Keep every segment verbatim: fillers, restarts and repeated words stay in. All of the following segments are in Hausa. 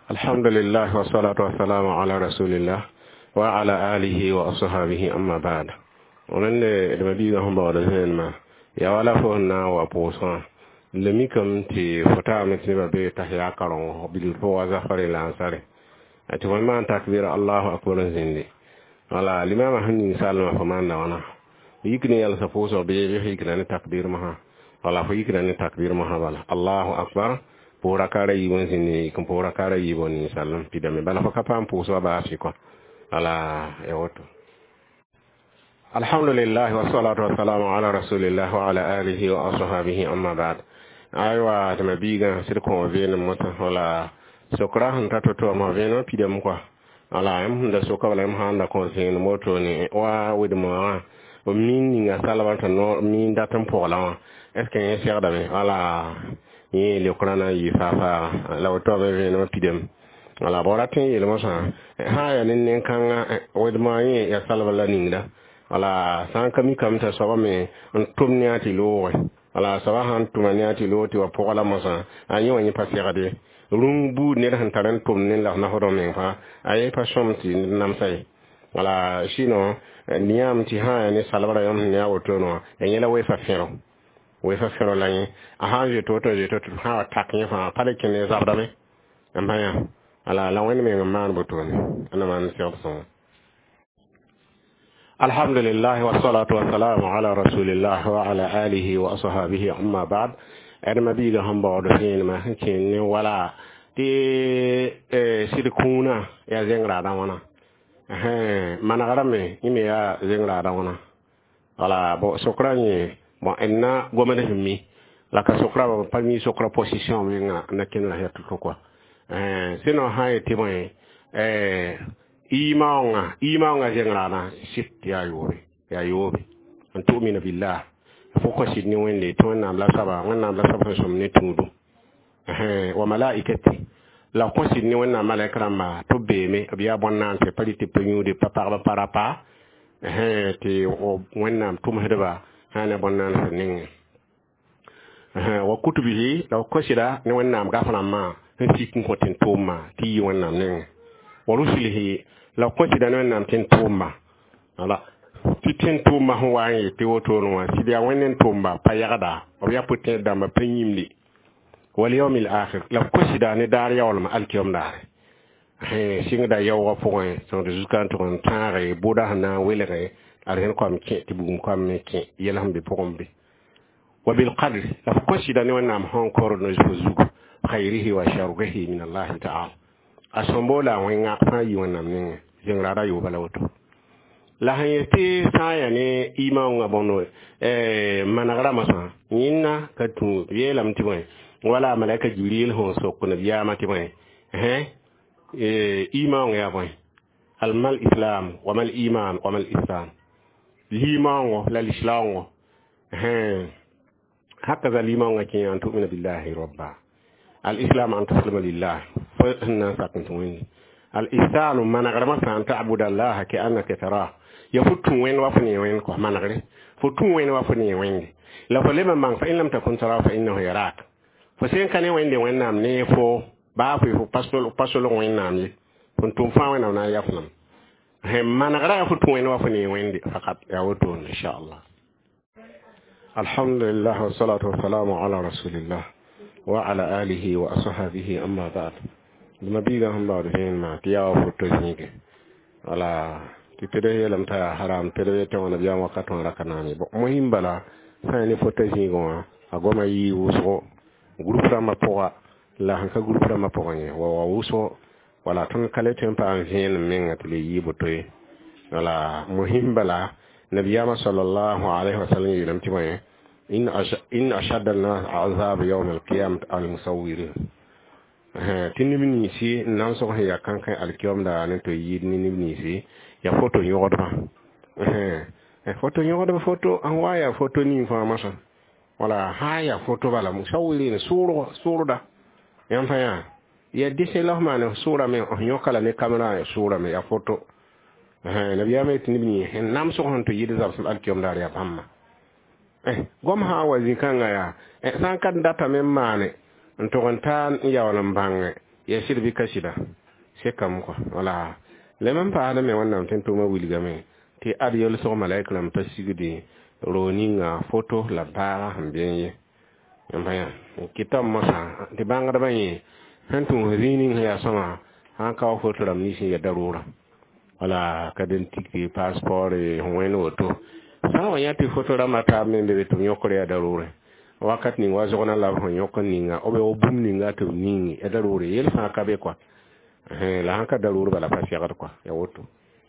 Alhamdulillah wa salatu wa salamu ala rasulillah wa ala alihi wa ashabihi amma ba'd. Onan le de mabi ga hamba da hen ma ya wala fo na wa posa le mi kam ti fota me ti ba be tahya karon bil fo wa zafari la ansare ati wa man takbir Allahu akbar zindi wala limama hanni salama fa man na wana yikni yalla sa poso be be hikna ni takbir ma wala fo yikna ni takbir ma wala Allahu akbar pora kara yi won sini kan pora kara yi won ni sallam pidame bala fa kapam puso ba fi ko ala e woto alhamdulillah wa salatu wa salamu ala rasulillah wa ala alihi wa ashabihi amma ba'd aywa de mabiga sir ko vena mota wala sokra han tato to ma vena pidam ko ala am da soka wala am handa ko sen moto ni wa widma o min ni nga salawata no min datam pola est ce que en cher dame ala ni le Qur'ana yi fa fa la to be no pidem wala boratin yi mo sa ha ya nin nin kan wedma yi ya salwala ninga wala san kami kam ta so me on tumniati lo wala so han tumniati lo ti wa pola mo sa anyi wani pasirade rumbu ne han taran tumnin la na hodo men fa ayi pa somti nam sai wala shino niam ti ha ni salwala yam ni awoto no yela we fa fero we fa fero lañi a ha je to to je to ha tak ni fa pare kene zabdame amaya ala la wani me man botoni ana man fiopson alhamdulillah wa salatu wa salamu ala rasulillah wa ala alihi wa ashabihi amma ba'd adama bi ga hamba do hin ma hakin ni wala ti e sidikuna ya zengra da wana eh managarame ime ya zengra da wana wala bo sokrani bon enna gomene himmi la ka sokra ba parmi sokra position mi nga na ken la hetu ko quoi eh sino hay ti mo eh imaunga imaunga jengra na sit ya yobe ya yobe antu mina billah foko sidni wende to na la saba wana la saba so mne tudu eh wa malaikati la ko sidni wana malaikara ma to be me biya bonna se paliti penyu de papa para pa eh ti wana tum hedaba hana bonnan sanin eh wa kutubihi law koshira ni wannan gafana ma ti kin hotin toma ti wannan ne wa rusulihi law koshira ni wannan tin toma ala ti tin toma ho waye ti woto no si dia wannan toma pa yagada o ya putte da ma penyimli wal yawmil akhir law koshira ni dar yawal ma alkiyam dar eh singa yawa point so de jusqu'à ton tare boda na welere arhen ko am ke tibum ko am ke yelam be pombe wa bil qadr la ko shida ni wannan hon koro no juzu khairihi wa sharrihi min Allah ta'ala asombola wenga fayi wannan nin jingrara yo balawto la hayete saya ne iman ngabono eh managara masa yinna katu yelam tibon wala malaika jibril hon sokuna biyama tibon eh eh iman ya boy al mal islam wa mal iman wa mal ihsan liman la l'islam eh hakaza liman ngaki an tu'mina billahi rabba al islam an taslima lillah fa inna sakuntum al ihsan man garama san ta'budu allah ka annaka tara ya futun wen wa funi wen ko managre futun wen wa funi wen la fa lema man fa in lam takun tara fa innahu yarak fa sen kane wen de wen nam ne fo ba fu pasol pasol wen nam yi kuntum fa wen na yafnam هم نقرأ فتوين وفني وين فقط يعودون إن شاء الله. الحمد لله والصلاة والسلام على رسول الله وعلى آله وأصحابه أما بعد. لما بيجاهم بعدين ما تياو فتوينك ولا تبدأ لم تيا حرام تبدأ توانا بيا وقت وانا كناني. مهم بلا ساني فتوينك أقوم يوسو groupe rama poa la hanka groupe rama poa ne wa wuso wala tun kale tempa an vien men atli yibotoy wala muhim bala nabiyama sallallahu alaihi wasallam yilam timaye in in ashadda an-nas azab yawm al-qiyamah al-musawwirin eh tinibni si nan so ya kankan al-qiyam da ne to yidni nibni si ya photo yodo eh eh photo yodo photo an waya photo ni information wala haya photo bala musawwirin suru suru da yan fa ya dise la mana sura me o nyokala ne camera ya sura me ya photo eh na biya me tinibni hen nam so hon to yidi zabsul alkiyom dar ya pamma eh gom ha wazi kanga ya eh san kan data men mane to kan tan ya wala bange ya shirbi kashida sai kam ko wala leman pa da me wannan tin to ma wilga me ti ad yol so malaika lam pasigidi roninga photo la bara hambiye yambaya kitam masa ti bangada banye hantu rinin ya sama han ka photo lam ni ya darura wala kadin tiki passport hoen woto sawa yati photo lam ata me be to nyokore ya darura wakat ni wazo kona la ho nyokon ninga obe obum ninga to ningi ya darura yel fa ka be kwa eh la hanka darura bala fasi ya kwa ya woto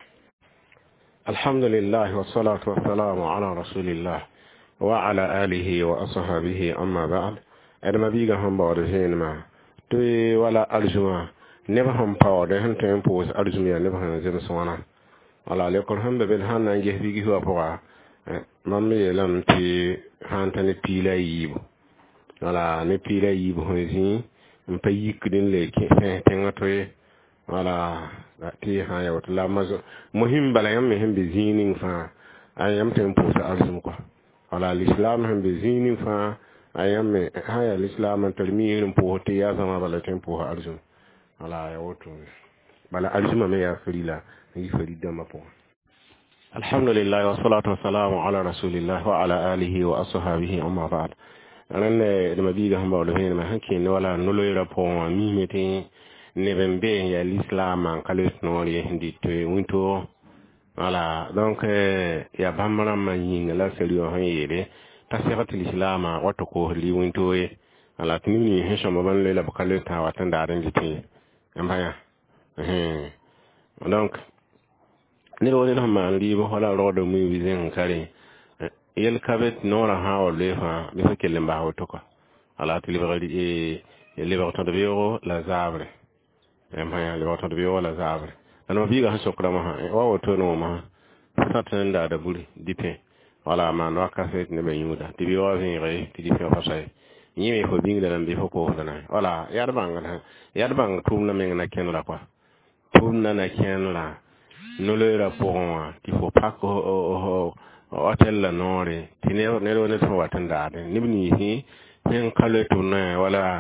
alhamdulillah wassalatu wassalamu ala rasulillah wa ala alihi wa ashabihi amma ba'd adama biga hamba da hinma to wala aljuma neba ham paw de han tempo aljuma neba han zema sona wala le ko hambe ben han nange bigi huwa poa mamme yelam ti han tane pila yibo wala ne pila yibo hozi mpa yikdin le ke tenga toye wala ti ha ya wala mazo muhim bala yam him bi zinin fa ayam tempo sa aljuma ko wala l'islam han be zini fa ayam haya l'islam termirin po te ya zama bala tempo ha arjum wala ya woto bala arjum me ya frila yi frida mapo alhamdulillah wa salatu wa salamu ala rasulillah wa ala alihi wa ashabihi amma ba'd ran ne da mabiga hamba wala hen ma hakke ne wala nulo rapo mi mete ne bembe ya l'islam an kalis no ye hindi to winto voilà donc ya bamara manyi la seliyo hayede tasirati l'islam wato ko li wintoye ala tini he shamba ban le la bakale ta watan da ran jiti ambaya eh donc ni ro le ma li bo wala ro do mi wizen kare yel kabet nora ha o le fa bi fa kele mba wato ko ala tili bari e le ba de bureau la zabre ambaya le ba de bureau la zabre ano biga ha sokra ma ha wa wato no ma satan da da buri dipe wala ma no kaset ne be yuda ti bi wa vin re ti di fe fa sai ni me ko bing da nan bi ko da na wala yar bang na yar bang tum na me na ken la kwa tum na na ken la no le rapport ti fo pa ko o hotel la nore ti ne ne ro ne to watan da ni ni hi men kale to na wala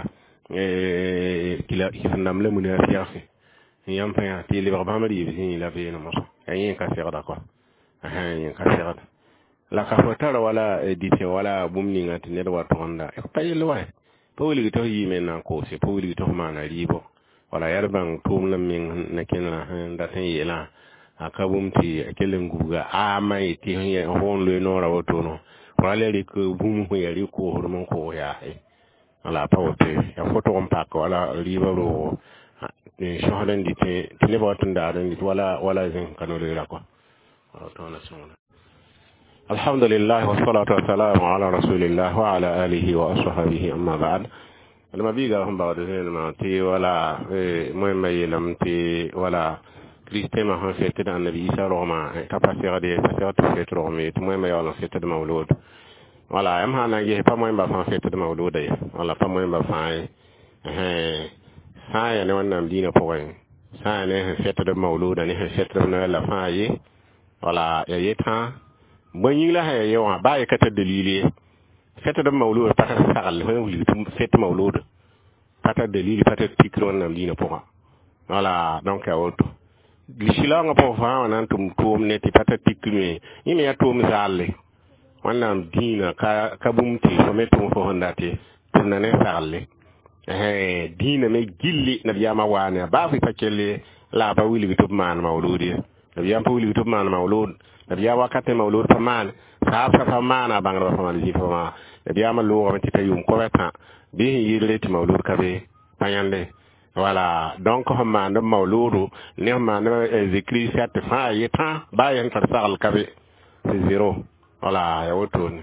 e kila kifandam le mun ya fiafi yam pa ti le ba ma di bi la be no mo ayen ka sera da kwa ayen ka sera la ka fotara wala edite wala bumni ngati ne wa tonda e payel wa pawli to yime nan ko se pawli to ma na ribo wala yarban tum na min na kenna da tan yela akabumti akelen guga a mai ti hon le no ra woto no wala ri ko bum ko yari ko hormon ko ya e wala pawte ya foto on pak wala ribo ro ni shohlan dite tine ba tunda ran wala wala zin kanole ra ko to na sunna alhamdulillah wassalatu wassalamu ala rasulillah wa ala alihi wa ashabihi amma ba'd lama biga hum ba de ma ti wala e moy may lam ti wala kriste ma ha fete da nabi isa roma ta pasira de ta ta fete roma ti moy may wala fete de mawlud wala am ha na ge pa moy ba fa fete de mawlud ya wala pa moy ba fa eh sa ya ne wannan dina poin sa ne fete de mawlud ne fete de la fa yi wala ya yeta banyi la ha yawa ba ya kata dalili fete de mawlud pata sagal ho wuli fete mawlud pata dalili pata tikro wannan dina poin wala donc ya woto l'islam po fa nan tum tum ne ti pata tikme yime ya tum zalle wannan dina ka kabumti ko metum fo hondate tunane salle eh dina me gilli nabiyama wana ba fi fakelle la ba wili bitub man mawludi nabiyama wili bitub man mawlud nabiyama wakate mawlud fa man sa fa fa mana bangro fa man ji fa ma nabiyama lo ko ti tayum ko weta bi yirle ti mawlud kabe payande voilà donc ho man mawludu ne man zikri sat fa yeta ba yan tar sal kabe c'est zéro voilà ya wotoni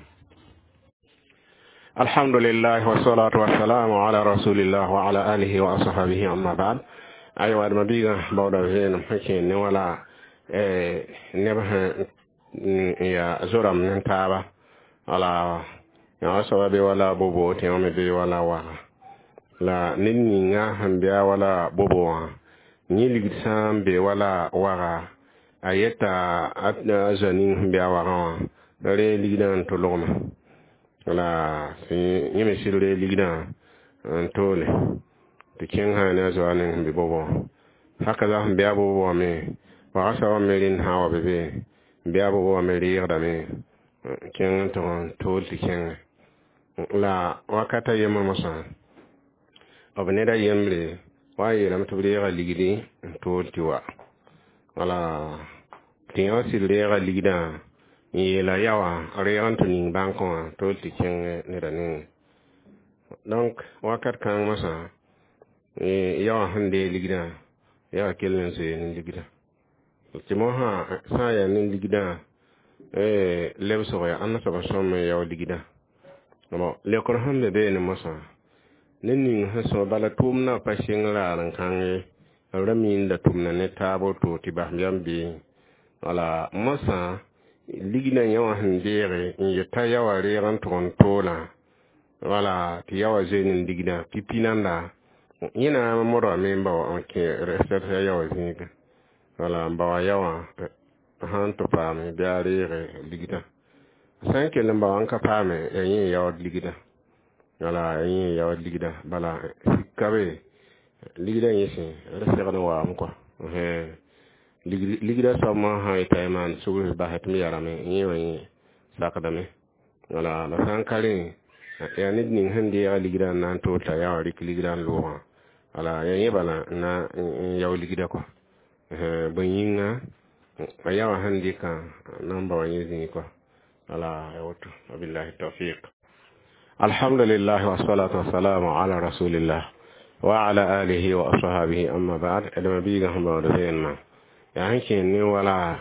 alhamdulillah wassalatu wassalamu ala rasulillah wa ala alihi wa ashabihi amma ba'd aywa ma biga bawda hen hake ne wala eh ne ba ya zoram nan taba wala ya sawabe wala bobo te me be wala wa la ninni nga hambia wala bobo ni ligsam be wala wara ayeta atna zanin hambia wara dare ligdan to loma wala si yime sirre ligdan tole kin ha ne zo anin bi bobo haka za mu biya bobo me wa asa wa merin hawa bebe biya bobo me ri da me kin to to kin la wakata yema masa abne da yemre wa yeram to ri ga ligidi to tiwa wala tiyo si ri ga ligida ni la yawa ri an to ning ban ko to kin ne da ni donc wakat kan masa e yawa hande ligida yawa kelen se ni ligida ti mo ha sa ya ni ligida e lew so ya anna so so me yawa ligida no le ko hande be ni masa nin ha so bala tumna pa shingla ran kan e ramin da tumna ne tabo to ti ba yambi wala masa ligida yawa hande re in yata yawa re ran ton tola wala ti yawa zenin digida pipinanda yina moro memba on ke reset yawa ziniga wala mbawa yawa han to pame biare re digida sanke lamba an ka pame yin yawa digida wala yin yawa digida bala kabe digida yisi reset no wa amko he digida sama ha itaiman sugul ba hatmi yarame yin sakadame wala la sankale ya nid ning hande ya ligida nan to ta ya rik ligida lo ala ya yebala na ya ligida ko eh banyinga ya wa hande ka namba wa yezi ko ala ya wato billahi tawfiq alhamdulillah wa salatu wa salamu ala rasulillah wa ala alihi wa ashabihi amma ba'd adama biga hamba da fenma ya hanke ni wala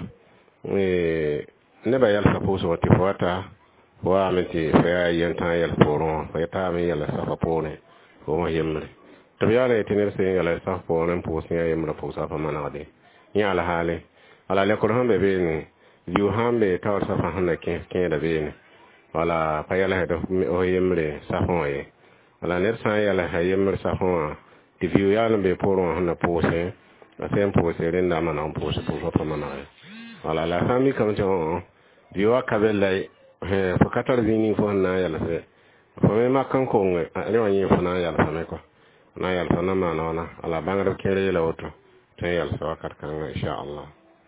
eh ne ba yal saposo wati fota wa menti fa yanta yal poro fa ta mi yal sa fa pone ko ma yemre to yale tinir se yal sa pone po se yemre po sa fa manade ya ala hale ala le ko hambe be ni yu hambe ta sa fa hande ke ke da be ni wala fa yal ha do o yemre sa fa ye wala ner sa yal ha yemre sa fa ti yu yal be poro hande po se a sem po se renda mana po se po fa manade wala la sami kam to diwa kabelai he fakatar zini fo na yala se fo me makan ko nge ale wani fo na yala fa me ko na yala fa na ma na na ala bangar kere la auto te yala sa wakar kan insha Allah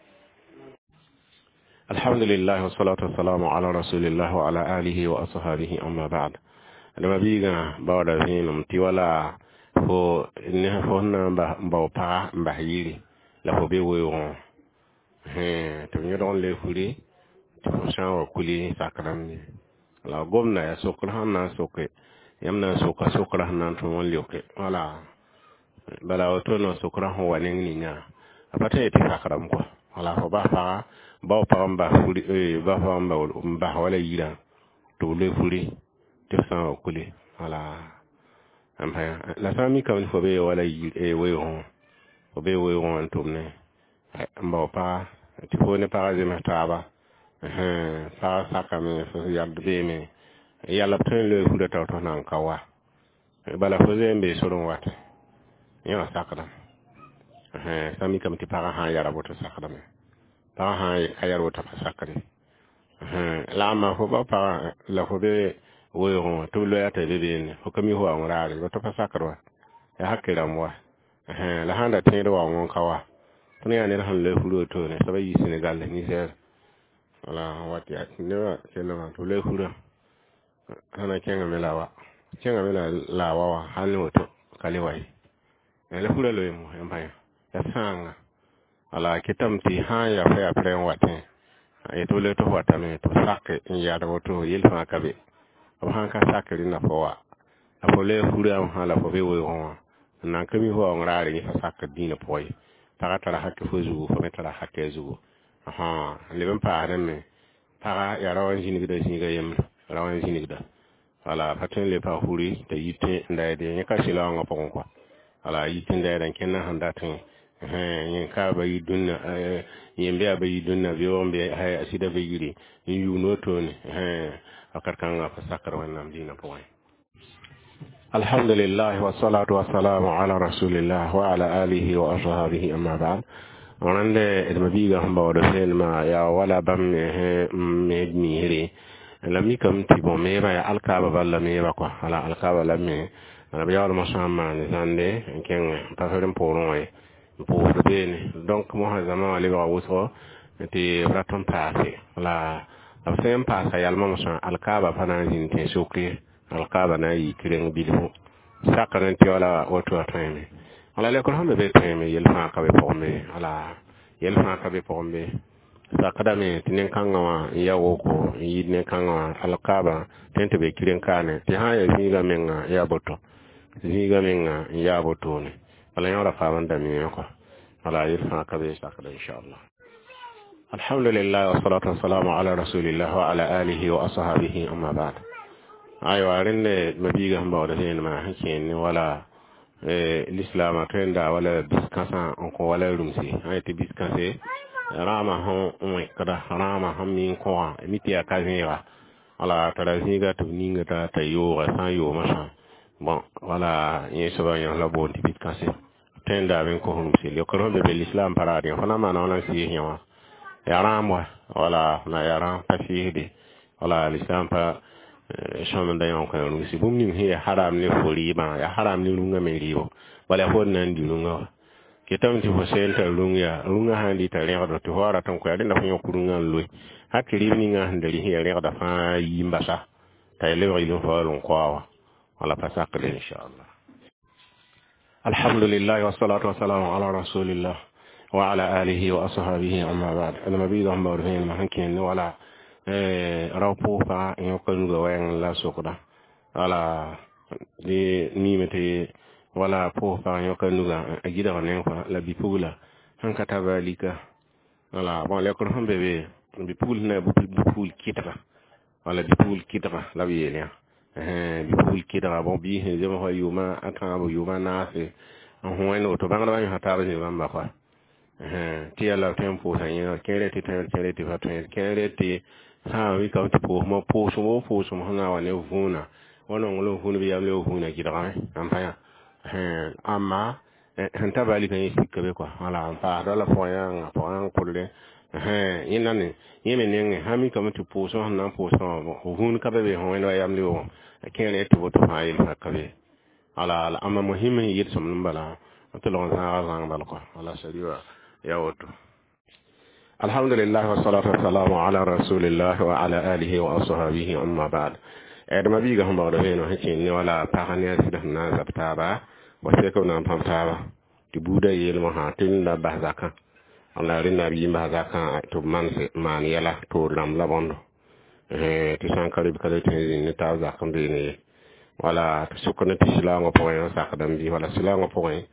alhamdulillah wassalatu wassalamu ala rasulillah wa ala alihi wa ashabihi amma ba'd alama biga bawda hinum ti wala fo ne fo na ba ba pa ba yiri la fo be wo he to nyodon le furi shan kuli sakaram ni la gomna ya sokra hanna soke yamna soka sokra hanna to won lioke wala bala wato no sokra ho wanen ni nya apata eti sakaram ko wala ho ba fa ba pa mba fuli e ba fa mba mba wala yira to le fuli te san kuli wala amha la sami kam fo be wala yira e we ho fo be we ho antumne mba pa ti fo ne pa je mataba eh sa saka me fo yad be me yalla tan le fu da taw to nan kawa bala fo zembe soron wat yo sakada eh sami kam ti para ha yara boto sakada me para ha ayaro ta sakari eh la ma fo ba para la fo be wo ron to lo ya ta be ne fo kami ho an rare boto fa sakarwa ya hakira mwa eh la handa tin do wa ngon kawa tuni ya ne han le fu do to ne sabai Senegal ni ser wala wati at ne kelo to le fu do ana kenga melawa kenga mela lawa wa halu to kaliwai ele fu le mo empire ya sanga ala kitamti ha ya fa ya pre watin e to le to wata me to sakke ya da to yel fa kabe o han ka sakke na fowa afo le fu am hala fo be wo ho na kami ho ngare ni fa sakke dina poy para tara hakke fo zugo fo metara hakke zugo aha le ben pa me para ya rawan jini gida jini ga yem rawan jini gida ala patin le pa huri da yite nda de ne ka shila nga pon ko ala yite nda dan kenna handa tin eh yin ka ba yidunna eh yin be ba yidunna bi on be hay asida be yiri yu no to ne eh akar kan ga fasakar wannan dina po alhamdulillah wa salatu wa salamu ala rasulillah wa ala alihi wa ashabihi amma ba'd onande edma biga hamba wado ma ya wala bam he medni hiri lami kam ti bon me ba alkaba balla me ba ko ala alkaba lamme ana biya wala masama ni zande ken pa fere mporon e pour bene donc mo ha zama wali ba wuso ti raton passé la la sem passa yalma musa alkaba pana jin te sukri alkaba na yi kiren bilu sakaran ti wala wato atame ala le ko hambe be tame yel fa ka be pombe ala yel fa ka be pombe sakada me tinin kanga ya woko yi ne kanga alkaba tente be kiren kane ti ha ya mi ga menga ya boto mi ga menga ya boto ne ala yora fa wanda mi ko ala yel fa ka be sakada inshallah. الحمد لله والصلاة والسلام على رسول الله وعلى آله وأصحابه أما بعد. أيوة رن مبيجا هم بعدين ما هكين ولا الإسلام ترندا ولا بسكاسا أنكو ولا رمسي هاي تبسكاسي راما هم كذا راما هم من كوا ميتيا كازيرا ولا ترازيغا تبنيغا تيو سايو مشا bon wala yeso yan labo tibisكاسي ترندا بين كو رمسي لكن بالإسلام paradi fana ma na si yawa yaram wa wala na yaram pasihidi wala lisan pa shaman da yon kan rusi bumni he haram ne fori ba ya haram ne lunga me riwo wala hon nan di lunga ke tam ti fo senta lunga lunga handi ta re do to hora tan ko ya dinda fo kurunga loy hakiri ni nga handari he re da fa yimba sa ta le ri lo fo lon kwa wala pasakle inshallah. Alhamdulillah wassalatu wassalamu ala rasulillah وعلى آله وأصحابه أما بعد. أنا ما بيدهم بورهين ما هنكين ولا روبوفا يمكن جوين لا سكرة ولا دي نيمتي ولا بوفا يمكن جوا أجد غنيم لا بيبولا هنكتب ليك ولا ما لكن هم بيبي بيبول نا بيبول كترة ولا بيبول كترة لا بيليا بيبول كترة بوبي زي ما هو يوما أكان يوما ناسي هو إنه تبغى نبغى هتعرف زي ما بقى ti ala tempo sa yin kere ti tan kere ti fatun kere ti sa wi ka ti po mo po so mo po so mo na wa ne vuna wona ngolo vuna bi yam le vuna ki dara am pa ya eh amma hanta bali kan yi ka be ko ala am pa do la po ya po an ko le eh yin nan ni yin ne ne ha mi ka mo ti po so na po so vuna ka be be ho ne yam le o kere ti bo to ha yi ka be ala amma muhimmi yit som bala to lon sa ga bal ko ala shari'a يا ودو. الحمد لله والصلاة والسلام على رسول الله وعلى آله وأصحابه أما بعد. أدم بيجا هم بعدين وهكين ولا بحني أسدنا زبطابا وسيكون نام فمطابا تبودا يلما هاتين لا بحزاكا الله رنا بيجي بحزاكا تبمان مان يلا تورم لبندو تسان كريب كده تنزين نتازاكم بيني ولا تسكن تسلام وبوين ساكدم بي ولا سلام وبوين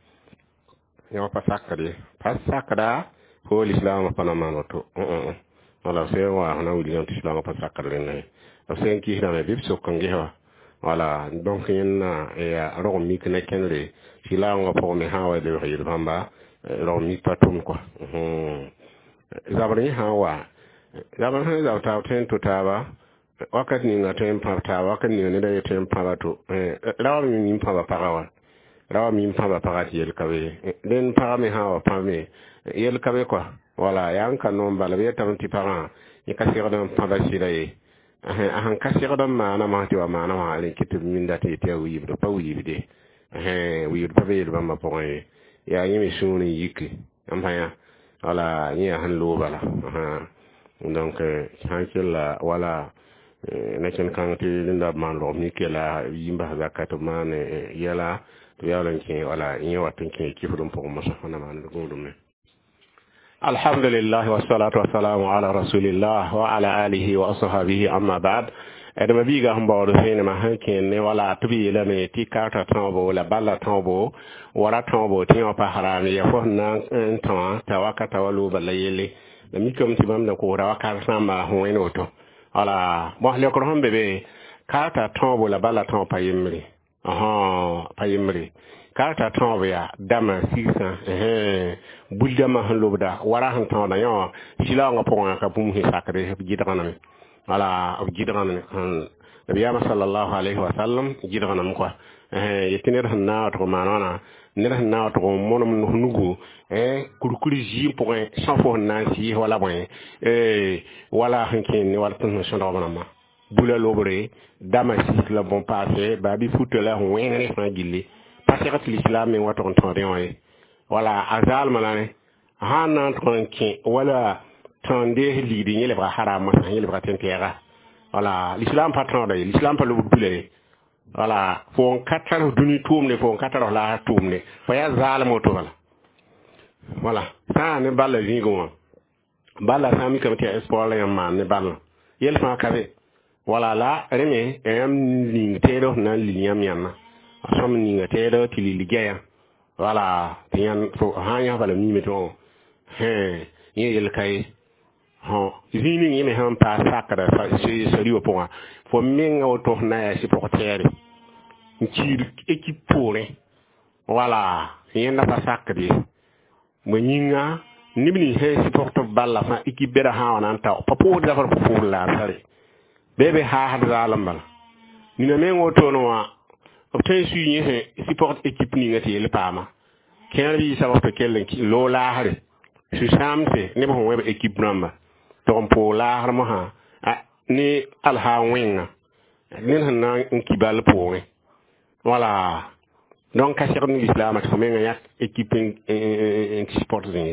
يا pasakade pasakada ko l'islam pa na manoto euh wala se wa na wuli on l'islam pasakade ne sen ki hira me bib so kan gewa wala donc yenna ya ro mi kene kenre l'islam pa me hawa de ri bamba ro mi patum ko hmm zabari hawa zaban han za ta ten to taba wakati ni ngaten pa ta wakati ni ne da ten pa to eh rawa mi pa ba parawa rawa mi mpaba pakati yel kawe den parame hawa pame yel kawe kwa wala yanka nomba la beta mti para ni kasira dam mpaba siraye ahan kasira dam ma na mahti wa ma na ma ale kitu minda te te wibdo pa wibde eh wibdo pa bel bamba poe ya yimi suni yiki ampaya wala ni han lo bala aha donc hankela wala nakin kan ti linda man lo mi kela yimba zakatu man yala yalan ke wala in yawa tunke kifudun fa masa hana ma na godum ne. Alhamdulillah wassalatu wassalamu ala rasulillah wa ala alihi wa ashabihi amma ba'd. Edma biga hamba do fene ma hanken ne wala tubi la me ti karta tambo wala balla tambo wara tambo ti on pa harami ya fo na tan tawakata walu balayele na mikom ti bam da ko rawa ka sama ho en oto ala mo le ko hombe be karta tambo la balla tambo pa yimri aha payimri karta tambo ya dama sisa eh buldama hanlobda wara han tawna yo sila nga ponga ka bum hi sakre jidana wala jidana han nabiyama sallallahu alaihi wasallam jidana ko eh yetinir hanna to manana nir hanna to monum nugu eh kurkuri ji point sans fo nansi wala bon eh wala hankin wala tun shonda manama bula lobre damasik la bon passé ba bi futela wengre fa gilli parce que l'islam en waton tondé wala azal malane hanan tronki wala tondé lidi ni le bra haram ni le bra tentera wala l'islam patron de l'islam pas le bule wala fo quatre duni tourne fo quatre la tourne fa ya zal moto wala wala ça ne balle zingo bala sami kam ti espoir la man ne bal yel fa kabe wala la reme em ling tero na linyam yana asom ninga tero ti ligeya wala tiyan fo hanya bala mi meto he yel kay ho zini ni me han pa sakara fa se seri o point fo minga o to na ya supporter nkir équipe pouré wala yenda pa sakri mo nyinga nibni he supporto balla fa équipe bera ha wana ta papo da far papo la sare bebe ha hadra lambal ni na mengo to no wa obtain su yi he support équipe ni ngati le pama ken bi sa wakto kellen ki lo la hare su samte ne bo webe équipe namba to po la har mo ha ni al ha wenga ni na nkibal po we voilà donc ka cheikh ni islam ak menga yak équipe en support ni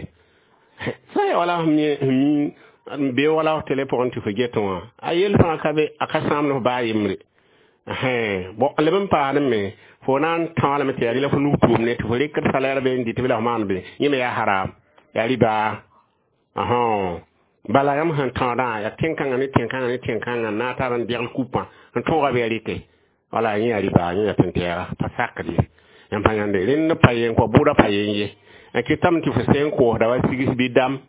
sai wala mi mi be wala téléphone tu fegeton ayel fa kabe akasam no ba yimri eh bo le même pas mais fo nan tan la metière il faut nous tourner tu veux que salaire be ndi tibila man be yime ya haram ya riba aha bala yam han tan da ya tinkan ni tinkan ni tinkan na taran dial coupa on to ga vérité wala ni ya riba ni ya tentera pa sakri en panyande len payen ko buda payen ye ki tam ti fesen ko da wa sigis bi dam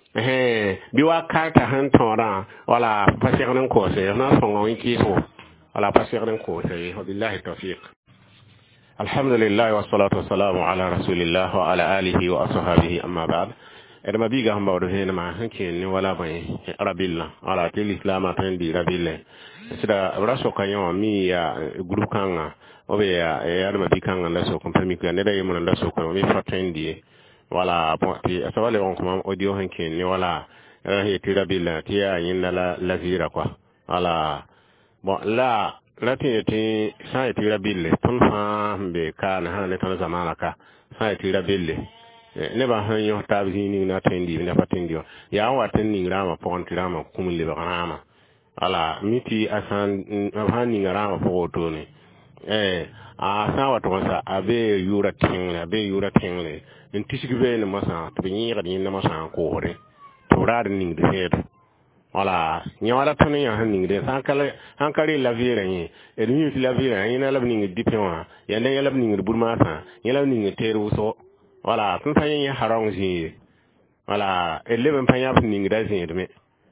eh bi wa karta han tora wala passer nan ko se na songo ki so wala passer nan ko se billahi tawfiq alhamdulillah wa salatu wassalamu ala rasulillah wa ala alihi wa ashabihi amma ba'd eda mabiga hamba wado hena ma hanke ni wala bay arabilla wala tel islam tan di rabille sida raso kanyo mi ya groupe kanga obe ya ya mabikanga la so komprimi ko ne da yemo la so ko mi fatendi wala bon ti asawale on kuma audio hanke ni wala eh tirabilla ti ya yin la la vira quoi wala bon la la ti ti sa tirabille ton fa be kan ha ne ton zamana ka sa tirabille ne ba han yo tabi ni na tendi na patendi ya wa tendi rama pon tirama kumule ba rama wala miti asan han ni rama po to ne eh a sa wa to sa abe yura tingle abe yura tingle en tisigi be ne masa to ni ga ni na masa ko hore to rad ni de head wala nyawala to ni han ni de san kala han kare la vire ni e ni ti la vire ni na la ni dipwa ya ne la ni burma sa ya la ni teru so wala tun fa yin harong ji wala eleven pa yap ni da ji de me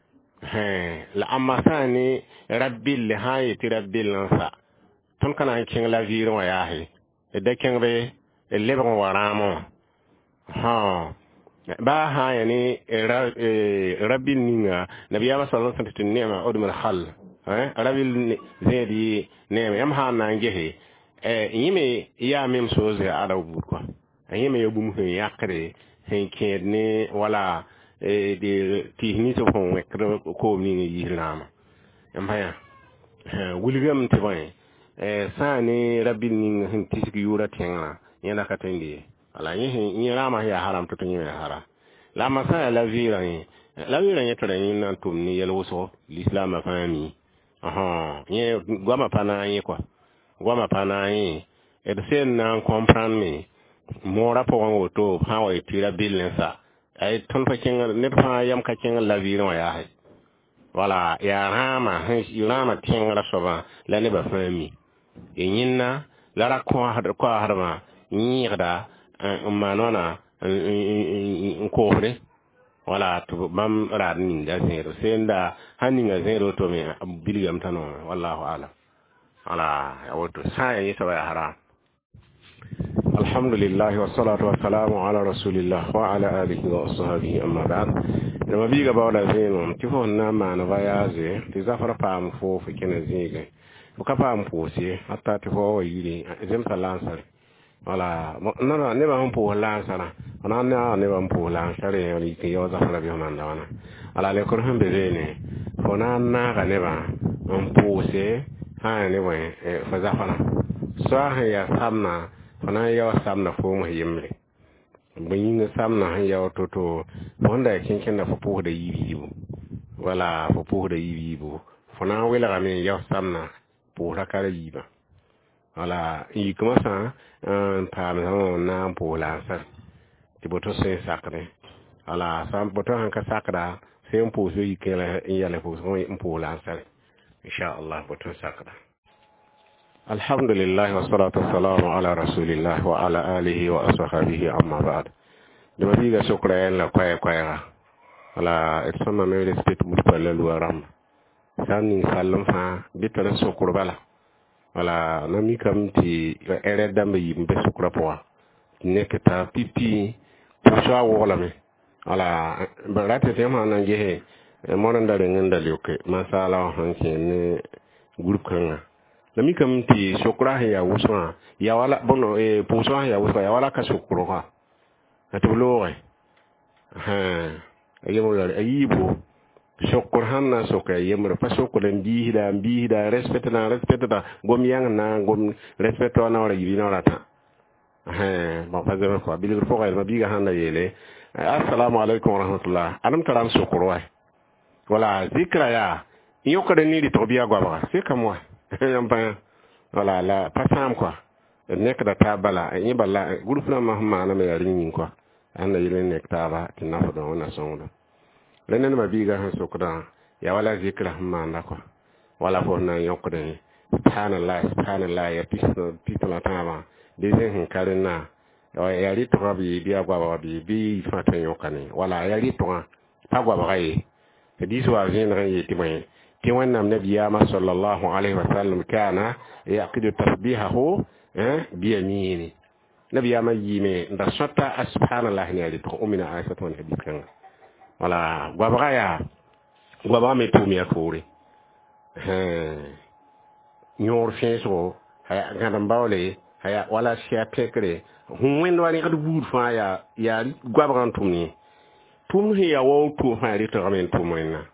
he la amma sa ni rabbil hayi ti rabbil sa ton kana kin la vire wa ya he e de kin be eleven wa ramo ha ba ha yani rabbil ninga nabiya sallallahu alaihi wasallam nema odum al khal eh rabbil zedi nema yam ha na ngehe eh yime ya mem so ze ada bu ko yime yobu mu yakre hen kene wala eh de tihni so fon wekro ko ni yilama yam haya wuligam te boy eh sani rabbil ninga hen tisgi yura tenga yana katende ala yin yin rama ya haram to yin haram la masa la vira yin la vira yin to yin nan tum ni yelo so l'islam afami aha yin goma pana yin quoi goma pana yin e de sen nan comprendre me mo rapport on to ha wa tira billen sa ay ton fa kin ne fa yam ka kin la vira ya hay wala ya rama hin rama tin rasoba la ne ba fami yinna la ra ko ha ko harma yirda manona nkore wala to bam rad ni da zero senda haninga zero to me bilgam tano wallahu ala ala wato sai yi sabai haram alhamdulillah wassalatu wassalamu ala rasulillah wa ala alihi wa ashabihi amma ba'd da mabiga bawda zeno tifo na mana vayaze ti zafara pam fo fikena zige ko kapam posi hatta tifo yiri zem salansare wala no ne ba mpo la sala ona na ne ba mpo la sare yoni ke yo za fala bi ona ndana ala le ko hambe ne fona na ga ne ba on pose ha ne wa fa zafana so ha ya samna fana ya samna fo mu yimle bin samna ha ya toto wanda kinkin da fo da yibi wala fo da yibi fana wela ga me ya samna po rakara yiba wala yi kuma sa en pa na po la sa ti boto se sakre wala sam boto han ka sakra se un po so yi kela ya le po so un po la sa insha Allah boto sakra alhamdulillah wa salatu wassalamu ala rasulillah wa ala alihi wa ashabihi amma ba'd de ma diga shukra en la kwaya kwaya wala et sama me respect mu pa la luaram sani sallam fa bitana sokor bala wala na mi kam ti ere dambe yimbe sokra poa nekata pipi pusha wala me wala barate tema na jehe monan da ngenda lyoke masala hanke ne group kanga na mi kam ti sokra ya wuswa ya wala bono e pusha ya wuswa ya wala ka sokro ha atolo ha ayemo ayibo sokor hanna soka yemre pa sokor ndi da mbi da respect na respect da gom yang na gom respect na wala yibi na rata eh ba fa zero ko bilir fo ma biga hanna yele assalamu alaikum wa rahmatullah anam karam sokor wa wala zikra ya yoka de ni di to biya gwa ba c'est comme moi yam pa wala la pasam quoi nek da tabala yi balla groupe na mahma na me yarin yin quoi anna yele nek taba tinafo do na sondo lenen ma biga han sokra ya wala zikra hamma ndako wala fo na yokde subhanallah subhanallah ya pisto people atama de zen karina ya ri to bi biya gwa bi bi fata yokane wala ya ri to pa gwa ba yi hadith wa zin ran yi timai ti wannan nabiya ma sallallahu alaihi wasallam kana yaqidu tasbihahu eh bi yamini nabiya ma yime nda sota subhanallah ne ri to umina aisha to hadith kan wala gwabra ya gwabra me to mi akuri eh nyor fenso haya ngam bawle haya wala sia pekre hun wendo wani kadu bud fa ya ya gwabra tumni tum hi ya wo to fa ri to ramen tumina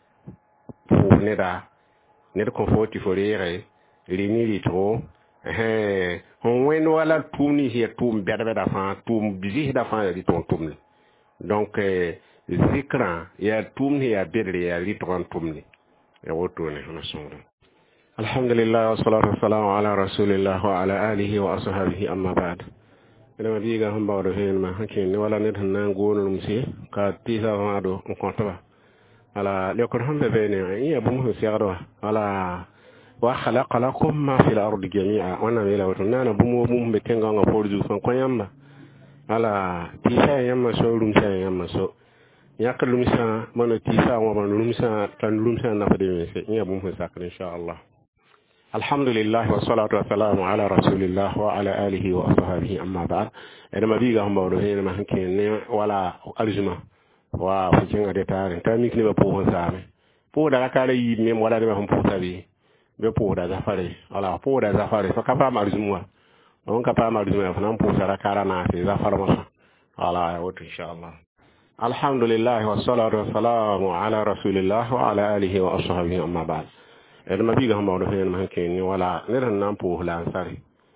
fu ne da ne ko foti forire ri ni ri to eh hun wendo wala tumni hi tum bedbe da fa tum bizi da fa ri to tumni donc zikra ya tumni ya bedre ya litron tumni ya woto ne na sonda alhamdulillah wa salatu wassalamu ala rasulillah wa ala alihi wa ashabihi amma ba'd ina biga hamba do hen ma hakin wala ne tan nan gonu msi ka tisa ma do ko to ala le ko hambe be ne iya bu mu siaro ala wa khalaqa lakum ma fil ardi jami'a wa na ila wato nana bu mu bu be kenga nga forju son ko yamba ala tisa yamma so rum sa yamma so yakal lumisa mana tisa wa man lumisa tan lumisa na fade me se iya bu mu sakra insha Allah alhamdulillah wa salatu wa salamu ala rasulillah wa ala alihi wa ashabihi amma ba'd ina mabiga hamba do hen ma hanke ne wala aljuma wa fucin ade tare ta mi kini ba po hon same po da kala yi mem wala de hon po tabi be po da zafare wala po da zafare fa ka fa aljuma on ka fa aljuma fa nan po sara kara na se zafara masa wala wato insha Allah alhamdulillah wa salatu wa salamu ala rasulillah wa ala alihi wa ashabihi amma ba'd ina mabiga hamba do hen ma hanke ni wala ne ran nan po la sare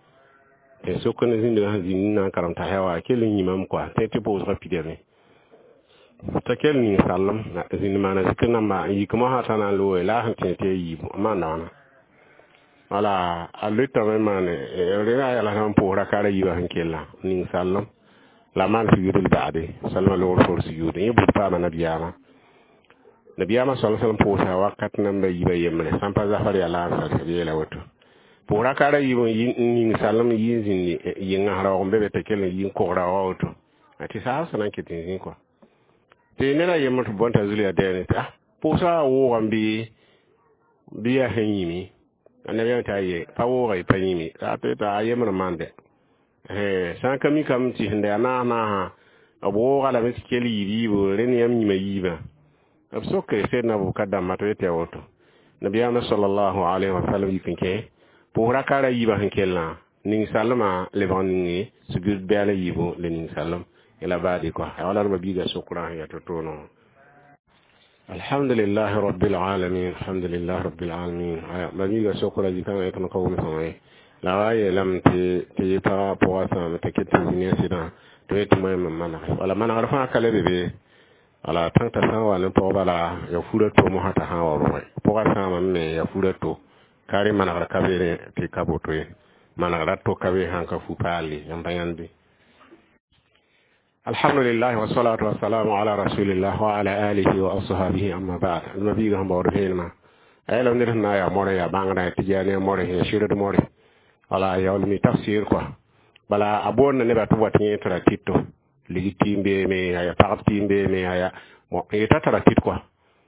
e sokon zinde ha zinna karamta hewa kelin yimam kwa te te po rapide ne takel ni sallam na zin mana zikna ma yi kuma hata na lo la han te te yi ma na wala alita me mane e re ya la han po rakara yi han kella ni sallam la man fi yudul baade sallam lo for si yudu yi bu pa na nabiyama nabiyama sallallahu alaihi wasallam po sa wakat nan da yi ba yemre sampa zafari ala sa se la wato po rakara yi ni sallam yi zin yi ngara ko be takel yi ko ra wato ati sa sa nan kitin ko te nena yematu bonta zulia dene ta posa wo gambi biya henyimi anabe ta ye pa wo ga panyimi ta te ta yemna mande eh san kami kam ti hinde na na ha abo ga la miskeli yi bo ren yam nyima yiba abso ke se na bu kadda mato te woto nabiya sallallahu alaihi wasallam yikinke pora kara yiba hankella ning salama le vanni sugud bela yibo le ning salam ila baadi ko wala ma biga sukra ya to tono alhamdulillah rabbil alamin alhamdulillah rabbil alamin aya mami ga sokora ji kan ayatun ko mi samay la waye lam te te pa po asa te ketu ni sida to etu moy mana wala mana rafa kale bebe ala tanta san wala po bala ya fura to mo hata ha woro po asa man me ya fura to kare mana ra kabere te kaboto e mana ra to kabe hanka fu pali yam bayandi alhamdulillah wa salatu wa salamu ala rasulillah wa ala alihi wa ashabihi amma ba'd nabi ga hamba wado ma ay law ndir na ya more ya bangana tijani more he shiru more wala ya mi tafsir quoi bala abon ne ba to wati tra tito ligi timbe me ya parti timbe me ya mo e tatara tit quoi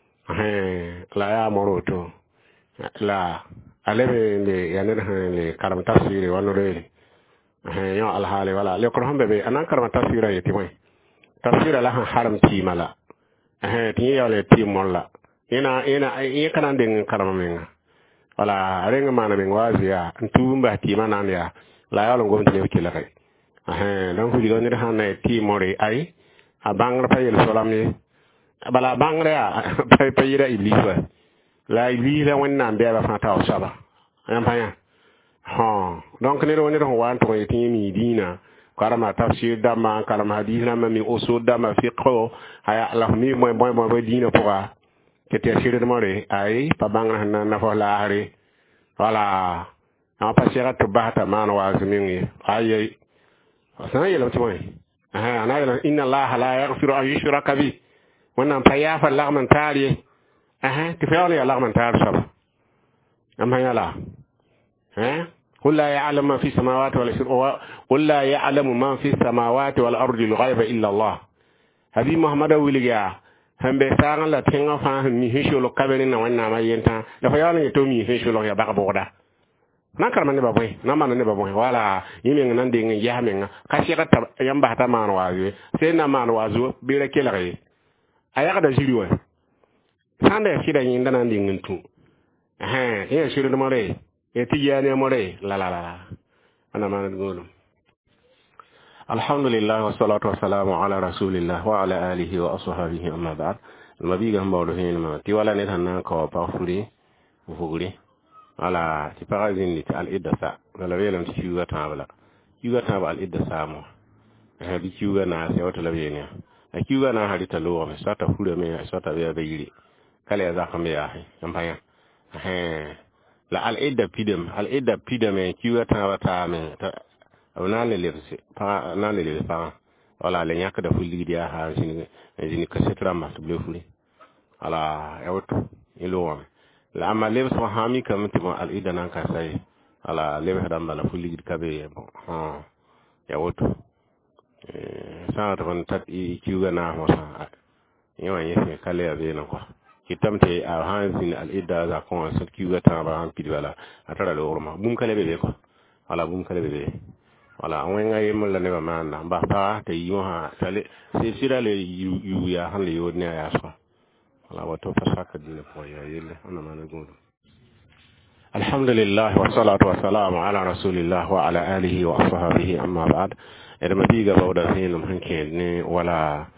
eh la ya moro to la alebe le ya ne le karam tafsir wano le eh yo al hali wala le ko hambe be anan karam tafsir ya timay tafsir la haram timala eh ti ya le timolla ina ina e kana den karam men wala renga mana men waziya ntumba timana ya la ya lo ngom te ke la kay eh donc li goni hana timore ay a bangra payel solami bala bangra ya pay payira iblisa la iblisa wonna be ba fata o saba am paya ha donc ne ro ne ro wan to yiti mi dina karama tafsir dama karama hadith na mi usul dama fiqh haya allah mi moy moy moy dina poa kete sire more ay pa bangra na na fo la hari wala a pa sira to bahata man wa zmingi ay sana yelo to moy aha ana inna allah la yaghfiru an yushraka bi wannan fa ya fa lagman tari aha tifawni ya lagman tari sab amma yala ha قل لا يعلم ما في السماوات والأرض قل لا يعلم ما في السماوات والأرض الغيب إلا الله هذه محمد وليا هم بسان لا تنغ فان مي هشو لو كابين وانا ما ينتا لا فيانا يتو مي هشو لو يا باغ بودا نكر من بابوي نما من بابوي ولا يمين نندي يا من كاشيغا يمبا تا مان وازي سينا مان وازو بيرا كيلغي ايا دا جيريو ساندي سيدا يندا نندي نتو ها هي شيرو موري etijani more la la la ana man ngolo alhamdulillah wa salatu wa salamu ala rasulillah wa ala alihi wa ashabihi amma ba'd mabiga mbawdo hen ma ti wala ne tan ko pa furi fuguri ala ti parazin ni al idasa wala welam ti yuga tabala yuga tabal al idasa mo ha bi yuga na se wata labeni a yuga na hadita lo me sata fure me sata be be yiri kala ya zakame ya he ampaya he la al idda pidem al idda pidem e kiwa ta wata me ta ona le le pa na le le pa wala le nyak da fulli dia ha jini jini kasetra ma to blefuli ala yawto ilo wa la ama le so hami kam ti al idda nan ka sai ala le be dam la fulli ka be bon ha yawto eh sa ta ban tat i kiwa na ho sa yawan yake kale ya be na ko kitamte a hansin al-idda za kon sa kiwa ta ba han pidwala atara lo orma bum kale be ko wala bum kale be wala on nga yemul la ne ba man ba pa te yo ha tale se sira le yu ya han le yo ne ya so wala wato fasaka dine po ya yele ona man godo alhamdulillah wa salatu wa salamu ala rasulillah wa ala alihi wa ashabihi amma ba'd edama diga bawda hinum hanke ne wala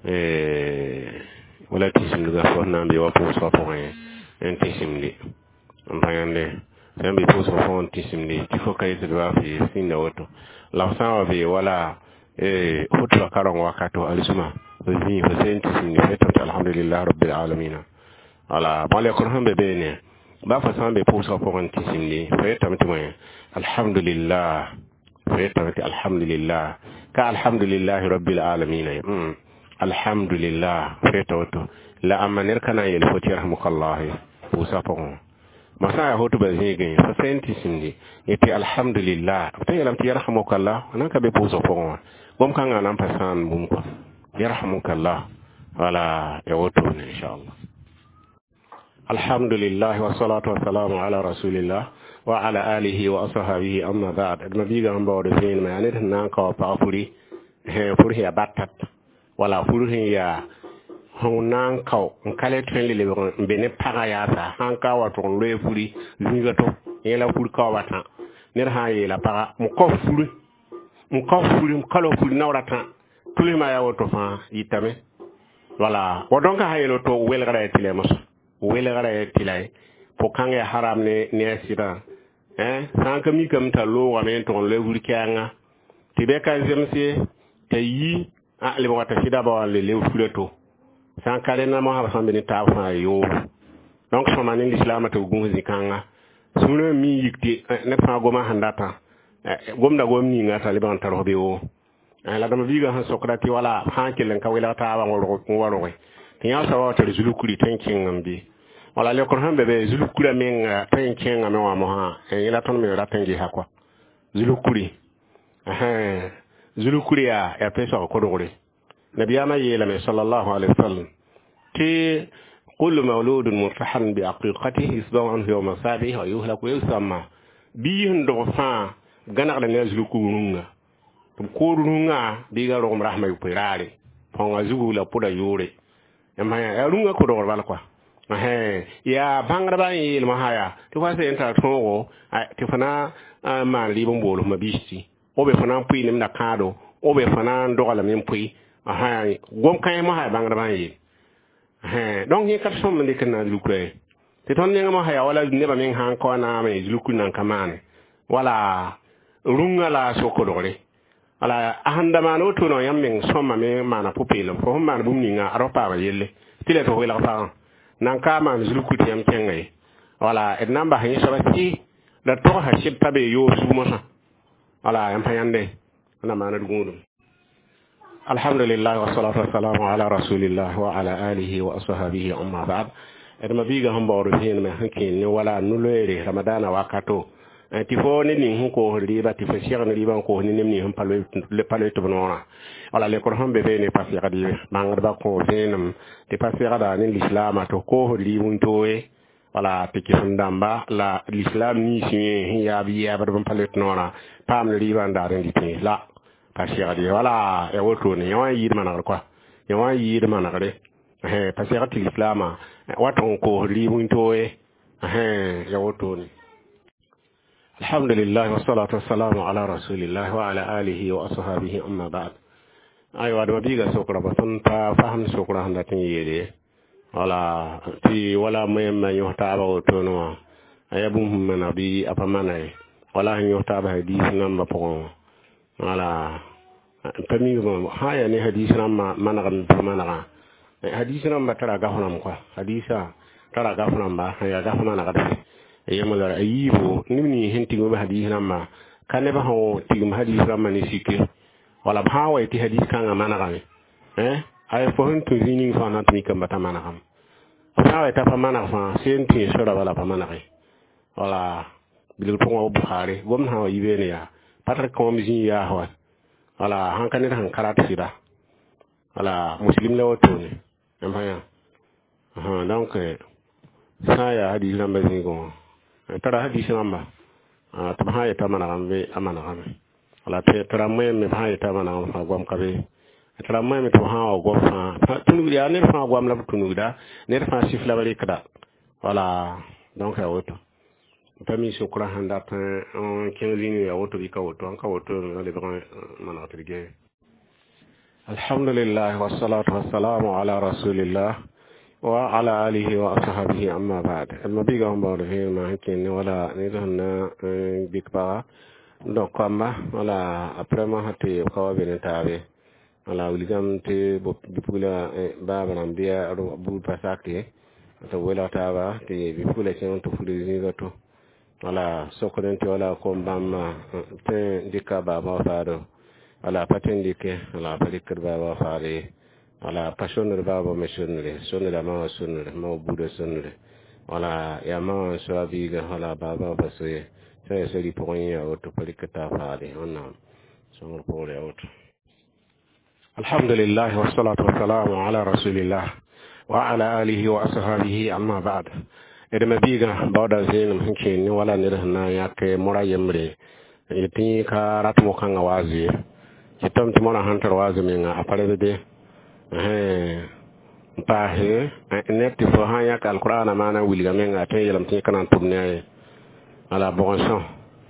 eh wala tisim luga fo nambe wa po so po en tisim li mbangande nambe po so fo tisim li ti fo kay to wa fi sinda woto la sawa be wala e hutba karon wakato alisuma ni fo sen tisim li feto alhamdulillah rabbil alamin ala bale ko hambe be ne ba fa sambe po so po en tisim li feto mtimo alhamdulillah feto alhamdulillah ka alhamdulillah rabbil alamin mm alhamdulillah fetoto la amanir kana yel foti rahmukallah usapon masa ya hoto bazige fa senti simdi eti alhamdulillah to yelam ti rahmukallah nan ka be puso pon bom kan nan pasan bum ko yarhamukallah wala ya woto inshallah alhamdulillah wa salatu wa salamu ala rasulillah wa ala alihi wa ashabihi amma ba'd nabiga mbawde fen ma anet nan ka pa furi he furi ya batat wala furuhin ya honan kaw kale twenli le bene paga ya sa hanka wato le furi zingato yela fur ka wata ner ha yela paga mu ko furi mu ko furi mu kalo furi nawrata tulima ya wato fa yitame Voilà. O donc ha yelo to wel gara tile mos. Wel gara tile. Po kange haram ne ne sira. Hein? Sans que mi comme ta lo wa men ton le wuri kanga. Tibe ka zemsi te yi a le wata sida ba le le fuleto. Sans kare na mo ha san beni ta fa yo. Donc so manin l'islam to gunzi kanga. Sunu mi yikti ne fa goma handata. Gomda gomni ngata le ban tarobe o. La dama biga han sokrati wala han kelen ka wela ta ba ngoro ngoro we tinya sa wa tere zulukuri tenkin ngambi wala le ko han bebe zulukuri men tenkin ngame wa mo ha e ila ton me ra tengi hakwa zulukuri aha zulukuri ya ya pesa ko dogore nabiyana yela me sallallahu alaihi wasallam ti kullu mawludun murtahan bi aqiqatihi isbahu anhu yawm sabihi wa yuhlaku yusamma bi ndo fa ganak da zulukuri tum korunga diga rom rahma yu pirare fonga zugu la puda yore yamba ya runga ko dor bal kwa eh ya bangra ba yi ma haya to fa se enta tongo ti fana ma li bon bolo ma bisti o be fana pui nim na kado o be fana ndogala min pui aha gom kay ma haya bangra ba yi eh donc ni kat som ndi kana lukre ti ton ni ma haya wala ne ba min han ko na me lukun nan kamane wala runga la sokodore ala ahanda mano to no yamin soma me mana pupilo fo man bum ni nga aropa ba yelle tile to wela fa nan ka man zuluku tiam tengay wala et namba hayi sabati da to ha shibta be yo su mosa wala yam hayande na mana dugudum alhamdulillah wa salatu wa salamu ala rasulillah wa ala alihi wa ashabihi amma ba'd et ma biga hamba ro hen me hankin ni wala nuloere ramadana wakato ti fo ne ni ko riba ti fa shira ne riba ko ni ni hum palo le palo to bonora wala le ko hambe be ne pasi gadi mangar ba ko senam ti pasi gada ni l'islam to ko ri mun to e wala ti ki ndamba la l'islam ni si ya bi ya ba bon palo to nora pam le riba nda ren di la pasi gadi wala e woto ne yon yi manar ko yon yi manar de eh pasi gadi l'islam wato ko ri mun to e eh ya woto ne الحمد لله والصلاة والسلام على رسول الله وعلى آله وأصحابه أما بعد أيوة دم بيجا سكرة بسن فهم سكرة هندتين يدي ولا في ولا مهم يهتابع وتنوع أيبهم من أبي أبمانه ولا هن يهتابع حديث نم بقوم ولا تميم هاي يعني حديث نم منغم بمنغا حديث نم بترى غفنا مكوا حديثا ترى غفنا با هي غفنا نغدي yamala ayibo nimni henti go hadith namma kanne ba ho tigum hadith ramma ni sikki wala ba wa ti hadith kan amana game eh ay fo hentu zini fa na tmi kam bata mana kam fa wa ta fa mana fa senti sura wala fa mana kai wala bil ko bukhari gom ha yibe ne ya patra ko mi zini ya ho wala han kanne han karatu sida wala muslim la wato ne am ha ha donc ça ya hadith ramma zini go tara hadisi namba ta haye ta mana gambe amana gambe wala te tara moy me haye ta mana gambe gom kabe tara moy me to ha gom fa tunu ya ne fa gom la tunu da ne fa sifla bari kada wala donc ya woto tami shukra handa ta on kenlini ya woto bi ka woto an ka woto le ban mana trige alhamdulillah wassalatu wassalamu ala rasulillah وعلى آله وأصحابه أما بعد أما بيجا هم بعرفين ما هكين ولا نيرنا بيكبا دوكما ولا أبرما هتي وكوا بنتابه ولا وليكم تي بيبولا بابا نبيا أبو بساكتي ولا تابا تي بيبولا كيان تفلزين ذاته ولا سكرنتي ولا كوم بام تي ديكا بابا فادو ولا باتين ديكي ولا بريكر بابا فادي wala passionner baba missionnaire sonira ma sonira ma buda sonira wala ya ma so abiga wala baba basoye sai sai pour ya auto palikata faade onna so pour ya auto alhamdulillah wassalatu wassalamu ala rasulillah wa ala alihi wa ashabihi amma ba'd edema biga bawda zenum hinki ni wala ni na yake mura yemre yiti ka ratmo kanga wazi kitam timona hantar wazi menga apare de eh pahe netti fo ha yak alquran mana wilga men ate yelam tin kanan tumne ala bonson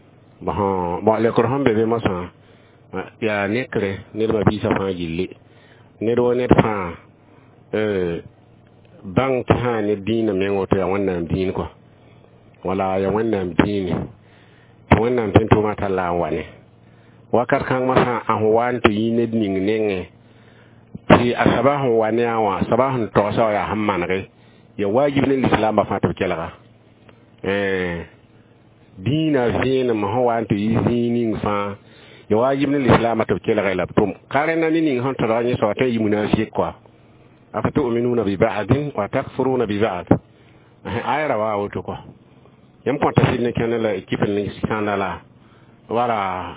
bon bon le quran be be masa ya nekre ne ba bi sa fa gilli ne do ne fa eh bang ta ne dina men wato ya wannan din ko wala ya wannan din wannan tin to mata la wane wakar kan masa an wanto yine ning nenge ti asabahu wane awa sabahun to sa ya hamman re ya wajib ne islam ba fata kelaga eh dina zina ma wanto yini fa ya wajib ne islam ta kelaga la tum kare na ni hon to ranye so ta yimuna shi kwa afatu'minuna bi ba'din wa takfuruna bi ba'd ayra wa wato ko yam ko ta sidne kenela ekipel ni skandala wala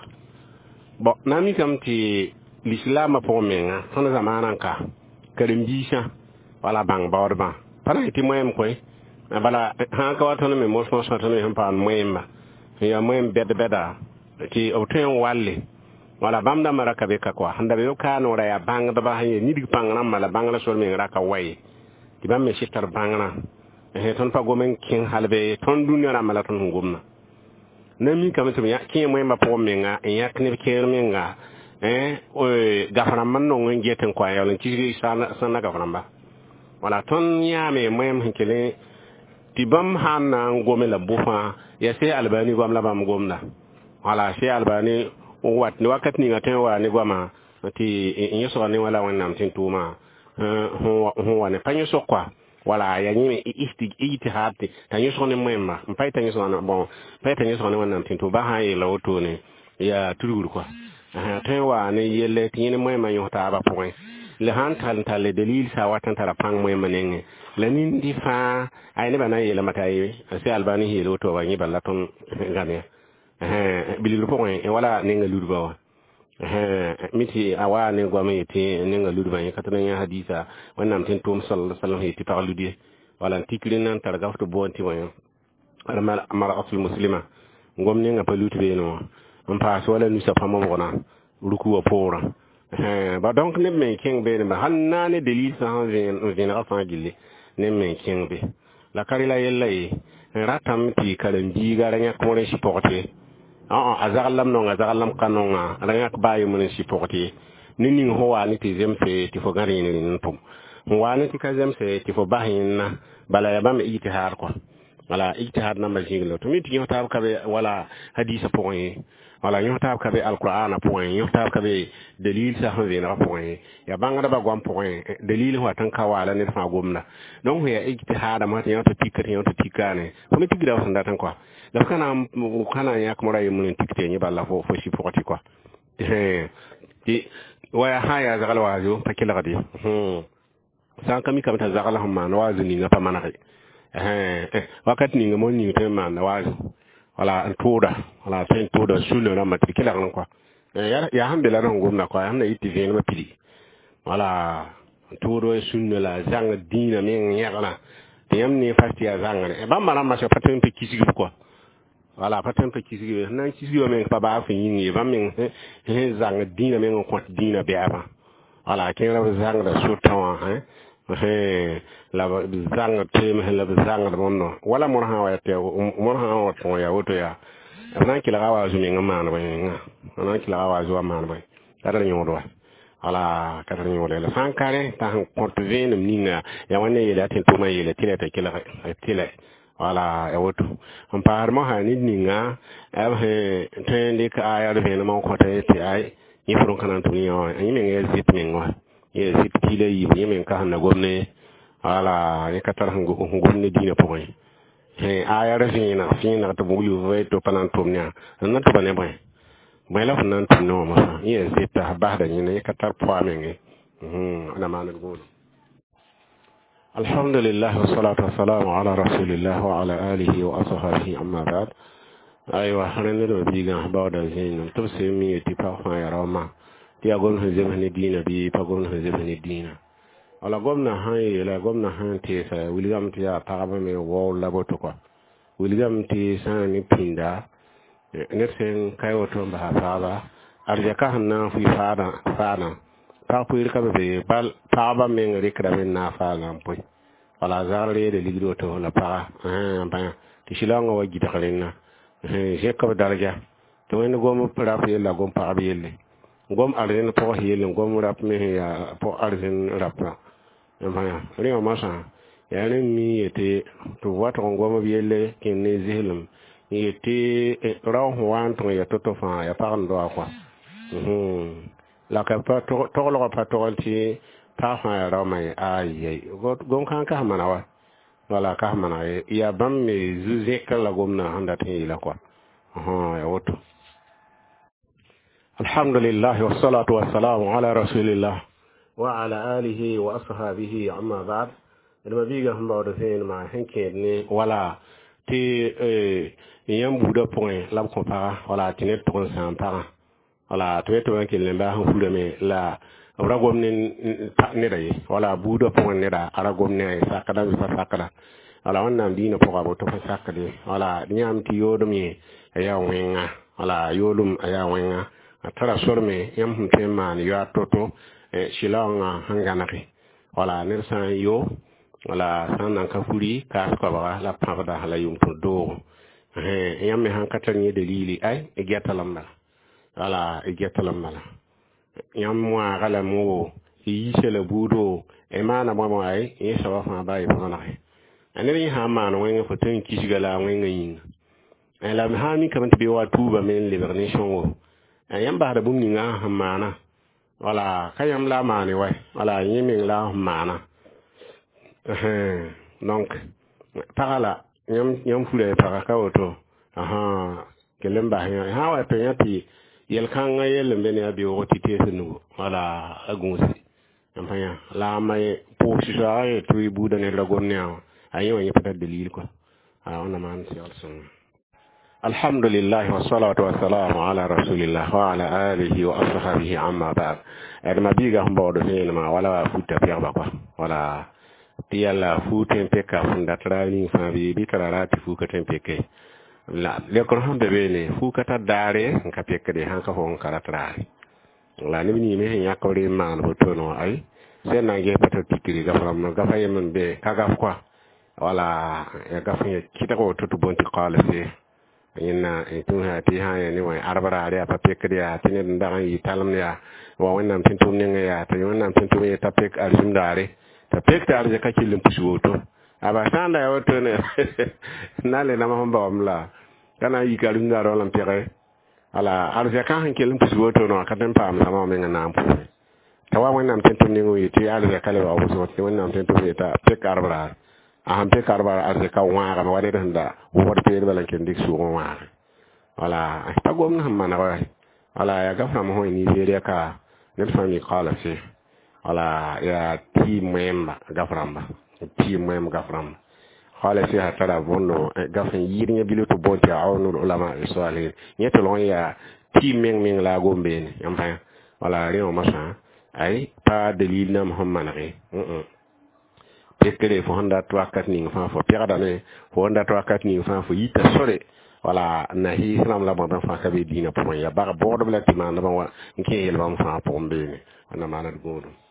bo nami kam ti l'islam po menga sona zamana ka karim bisha wala bang bawdba para ti moyem koy bala ha ka wato no me mo so so to no pa moyem ya moyem bed beda ti oten walle wala bamda maraka be ka kwa handa be ka no ra ya bang da ba haye ni dig pangna mala bangla sol me ra ka way ti bam me shitar bangna he ton pa gomen kin halbe ton dunya na mala ton gomna nami kam to ya kin mo ma po menga ya kne ker menga eh o gafana man no ngi ten kwa ya lan ci sana sana gafana ba wala ton ya me mo em hinkele ti bam hanna ngome la bufa ya se albani gom la bam gomna wala se albani wat ni wakat ni ngaten wa ni goma ti in so ni wala wannan tin tuma ho ho wa ne panyo so kwa wala ya nyime isti ijtihad ta nyoso ne mwema mpai ta nyoso na bon mpai ta nyoso ne wannan tinto ba ha yela oto ne ya tururu kwa ha tewa ne yele tini mwema yota ba point le han tan ta le dalil sa watan tara pang mwema nenge le nin di fa ay ne bana yela matayi asi albani yelo oto wa nyi balaton gane eh biliru point e wala nenga lurba wa eh miti awa ne goma yete ne nga ludu ban yakata ya hadisa wannan tin tum sallallahu alaihi wasallam yete parludi wala tikrin nan targa fto bonti wayo armal amara asul muslima ngom ne nga paluti be no on pass wala nu sa famo bona ruku wa pora eh ba donc ne me king be ne hanna ne delil sa han général fa gille ne me king be la karila yella yi ratam ti kalanji garanya ko ne supporter ah azalam no azalam kanonga ala ka bayu mun supporter nini ho wa ni ti zemse ti fo gari ni ntum wa ni ti ka zemse ti fo bahin bala ya bam ijtihad ko wala ijtihad na majinglo to mi ti ngota ka be wala hadisa point wala ngota ka be alquran point ngota ka be dalil sa ho na point ya bangada ba gwam point dalil ho tan ka wala ni fa gomna donc ya ijtihad ma ti ngota tikati ngota tikane ko mi tigira wanda tan ko da kana kana ya kuma rayu mun tikte ni balla fo fo shi foti quoi eh ti waya haya zagal wajo pakila gadi hmm san kami kam ta zagal hamma no wazo ni ngapa manake eh wakati ni ngamo ni te man wazo wala antuda wala ten tuda suno na matrikila kan quoi ya ya hambe la ran gomna quoi hamna iti veni ma pili wala tudo sunno la zang dina men yagala te yamni fasti ya zanga e ba mara ma so patin pe kisigi quoi wala patin pe kisigi nan kisigi men pa ba fin yin ba men he zang dina men ko dina be aba wala ken la zang da so tawa hein he la zang te me la zang da monno wala mon ha wa te mon ha wa to ya woto ya nan kila gawa zu men ma na ba nga nan kila gawa zu ma na ba tara nyodo wala tara nyodo la sankare ta han porte vene ninga ya wanne yele atin to ma yele tile ta kila tile wala ya woto on par mo ha ni ninga ab he tende ka ayar vene mo ko ta ti ay ni furon kanan to ni yo ani men ye zip men wa ye zip tile yi ni men ka na gomne wala ni ka tar han gomne dina po yi he ayar vene fina to bulu ve to panan to nya nan to bane boy boy la nan to no ma ye zip ta ba da ni ne ka tar po men mhm ana ma na go الحمد لله والصلاة والسلام على رسول الله وعلى آله وأصحابه أما بعد أيوة حرنا لو بيجا بعد زين تبسمي تبقى يا راما تيجون هزمن الدين بي تجون هزمن الدين على قمنا هاي على قمنا هاي تيسا وليام تيا تعبان من وول لابوتوكا وليام تيسا نبيندا نفسن كايوتون بحثابا أرجعك هنا في فادا فادا Papuir ka be bal taba men rikra men na fa lampoy wala zarle de ligro to la para eh ba ti shilanga wa gita kalena eh je ka daraja to en gom para pe la gom pa be yelle gom arden po yelle gom rap me ya po arden rap Maya, Rio Masa, Yanin me ete to what on Goma Biele in Nizilum, ete round one to your totofa, a pound do aqua. Hm, like a total of patolity, Paha Roma, ay, go can't come an hour. Wala Kahmana, ya bam me Zuzeka Lagumna under Tilaqua. Oh, ya woto. Alhamdulillah wa salatu wa salamu ala rasulillah wa ala alihi wa ashabihi amma ba'd. Ilma biga hamba da sai ma hanke ne wala ti eh yan buda point lab ko para wala tinet to san para wala to to ke le ba han fude me la ragom ne ta ne dai wala buda point ne da aragom ne sa kada bi sa kada wala wannan dina ko ba to fa sakade wala nyam ti yodum ye ya wenga wala yolum ya wenga tara sorme yam humte man yo atoto e shilonga hanganaki wala nirsan yo wala sanan ka furi ka ko ba la pavada hala yum to do eh yam me hankatan ye dalili ay e getalamba wala e getalamba yam mo gala mo yi sele budo e mana mo mo ay e sawa fa bay fa na ay anani ha man wenga fo tan kisigala wenga yin ay la ha mi kamant be wa tuba men libernation wo yam ba da bumni nga hamana wala kayam la mani way wala yimin la hamana eh donc parala yam yam fule para ka oto aha kelemba ha wa pe yati yel kan nga yel mbene abi o tite senu wala agunsi yam panya la may po si ay tri buda ne lagonya ayo yep ta dalil ko ah on man si alsun. Alhamdulillah wa salatu wa salamu ala rasulillah wa ala alihi wa ashabihi amma ba'd. Edma biga hamba do ma wala futa piya ba kwa wala tiyala futen peka funda trani fa bi bitarati fuka tempeke la le ko hande bene fuka ta dare ka peke de hanka hon karatrari la ni ni me nya ko re man bo tono ay sen na ge pata tikiri ga fram ga fayemen be kaga kwa wala ya ga fa kita ko tutu bonti qala fi ina itu hati hanya ni wai arbara ada apa pek dia tini ndang yi talam ya wa wannan pintum ne ya ta wannan pintum ya ta pek arzum dare ta pek ta arje ka kilin pusuto aba sanda ya wato ne nale na mahamba amla kana yi kalun da rolan pere ala arje ka han kilin pusuto no ka tan pam sama men na ampu ta wa wannan pintum ne yi ti arje kale wa wasu wannan pintum ya ta pek arbara aham pe karbar arze ka waara ma wade danda wor pe balan ken dik su waara wala ta gom na man wa wala ya gafna mo ni zeriya ka ne fami qala fi wala ya ti memba gaframba ti mem gafram qala fi ha tara bonno gafan yirnya biluto bonti awnul ulama salih nyeto lon ya ti meng meng la gombe yam fa wala reo masa ay pa dalil na muhammad re mm tekele fo honda to akat ni fa fo pirada ne fo honda to akat ni fa fo yita sore wala na hi islam la bon fa ka be dina pour ya ba bordo la timana ba wa nke yel ba fa pour mbene ana mana godo